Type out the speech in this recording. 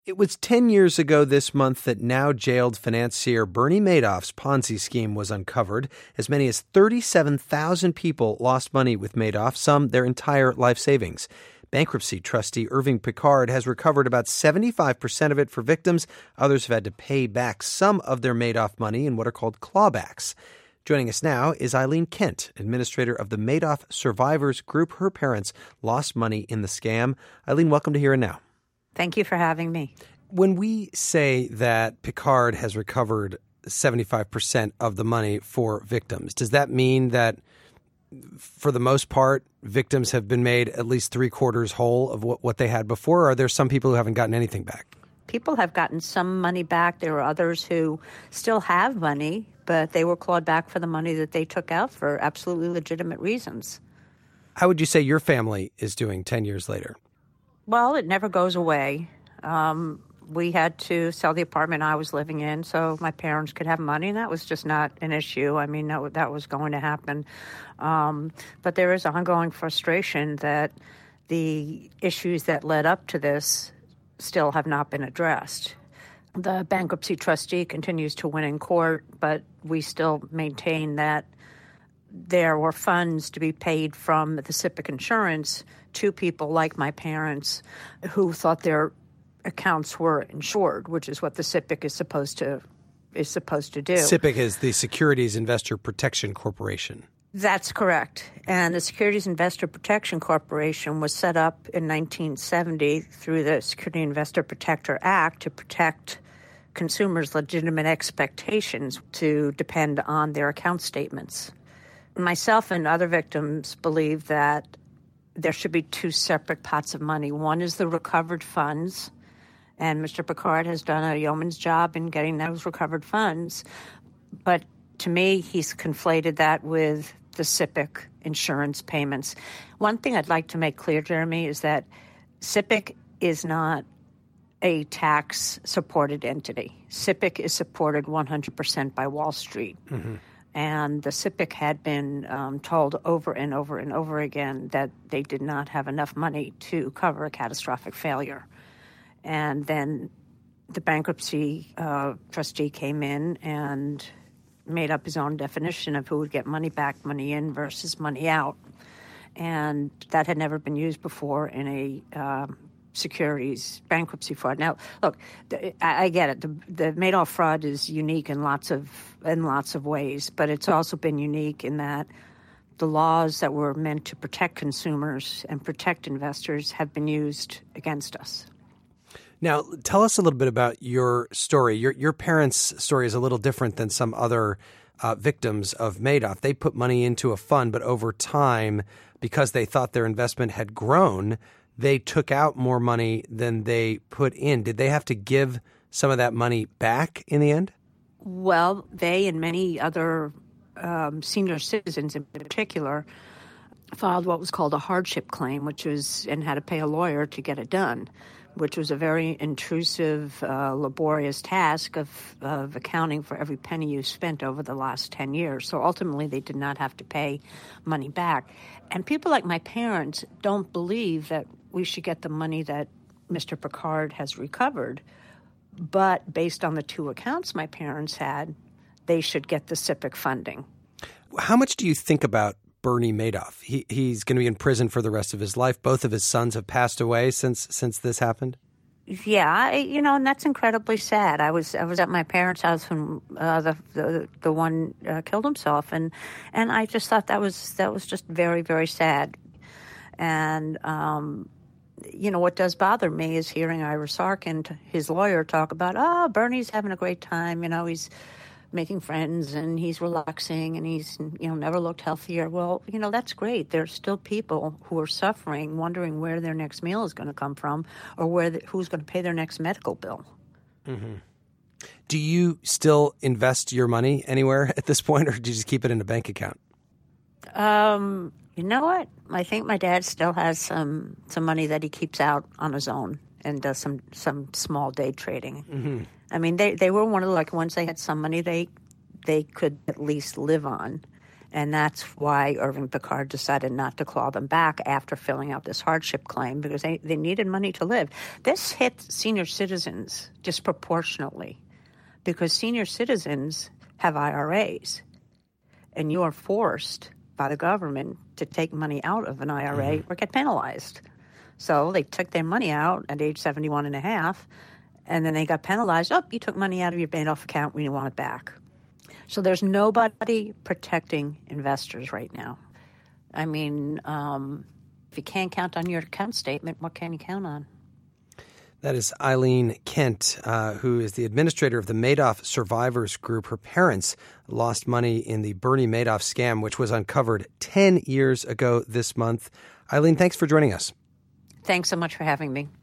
It was 10 years ago this month that now jailed financier Bernie Madoff's Ponzi scheme was uncovered. As many as 37,000 people lost money with Madoff, some their entire life savings. Bankruptcy trustee Irving Picard has recovered about 75% of it for victims. Others have had to pay back some of their Madoff money in what are called clawbacks. Joining us now is Eileen Kent, administrator of the Madoff Survivors Group. Her parents lost money in the scam. Eileen, welcome to Here and Now. Thank you for having me. When we say that Picard has recovered 75% of the money for victims, does that mean that for the most part, victims have been made at least three-quarters whole of what they had before, or are there some people who haven't gotten anything back? People have gotten some money back. There are others who still have money, but they were clawed back for the money that they took out for absolutely legitimate reasons. How would you say your family is doing 10 years later? Well, it never goes away. We had to sell the apartment I was living in so my parents could have money, and that was just not an issue. I mean, that was going to happen. But there is ongoing frustration that the issues that led up to this still have not been addressed. The bankruptcy trustee continues to win in court, but we still maintain that there were funds to be paid from the SIPC insurance to people like my parents who thought their accounts were insured, which is what the SIPC is supposed to do. SIPC is the Securities Investor Protection Corporation. That's correct. And the Securities Investor Protection Corporation was set up in 1970 through the Security Investor Protector Act to protect consumers' legitimate expectations to depend on their account statements. Myself and other victims believe that there should be two separate pots of money. One is the recovered funds, and Mr. Picard has done a yeoman's job in getting those recovered funds. But to me, he's conflated that with the SIPC insurance payments. One thing I'd like to make clear, Jeremy, is that SIPC is not a tax-supported entity. SIPC is supported 100% by Wall Street. Mm-hmm. And the SIPC had been told over and over and over again that they did not have enough money to cover a catastrophic failure. And then the bankruptcy trustee came in and made up his own definition of who would get money back, money in versus money out. And that had never been used before in a securities bankruptcy fraud. Now, look, I get it. The Madoff fraud is unique in lots of ways, but it's also been unique in that the laws that were meant to protect consumers and protect investors have been used against us. Now, tell us a little bit about your story. Your parents' story is a little different than some other victims of Madoff. They put money into a fund, but over time, because they thought their investment had grown, they took out more money than they put in. Did they have to give some of that money back in the end? Well, they and many other senior citizens in particular filed what was called a hardship claim, and had to pay a lawyer to get it done, which was a very intrusive, laborious task of accounting for every penny you spent over the last 10 years. So ultimately, they did not have to pay money back. And people like my parents don't believe that we should get the money that Mr. Picard has recovered. But based on the two accounts my parents had, they should get the SIPC funding. How much do you think about Bernie Madoff? He's going to be in prison for the rest of his life. Both of his sons have passed away since this happened. Yeah, and that's incredibly sad. I was at my parents' house when the one killed himself, and I just thought that was just very, very sad. And what does bother me is hearing Ira Sorkin, his lawyer, talk about, Bernie's having a great time. He's making friends and he's relaxing and he's, never looked healthier. Well, that's great. There's still people who are suffering, wondering where their next meal is going to come from or who's going to pay their next medical bill. Mm-hmm. Do you still invest your money anywhere at this point, or do you just keep it in a bank account? You know what? I think my dad still has some money that he keeps out on his own and does some small day trading. Mm-hmm. I mean, they were one of the lucky ones. They had some money they could at least live on. And that's why Irving Picard decided not to claw them back after filling out this hardship claim, because they needed money to live. This hit senior citizens disproportionately because senior citizens have IRAs, and you are forced by the government to take money out of an IRA or get penalized. So they took their money out at age 71 and a half, and then they got penalized. Oh, you took money out of your Madoff account, we want it back. So there's nobody protecting investors right now. I mean, if you can't count on your account statement, what can you count on? That is Eileen Kent, who is the administrator of the Madoff Survivors Group. Her parents lost money in the Bernie Madoff scam, which was uncovered 10 years ago this month. Eileen, thanks for joining us. Thanks so much for having me.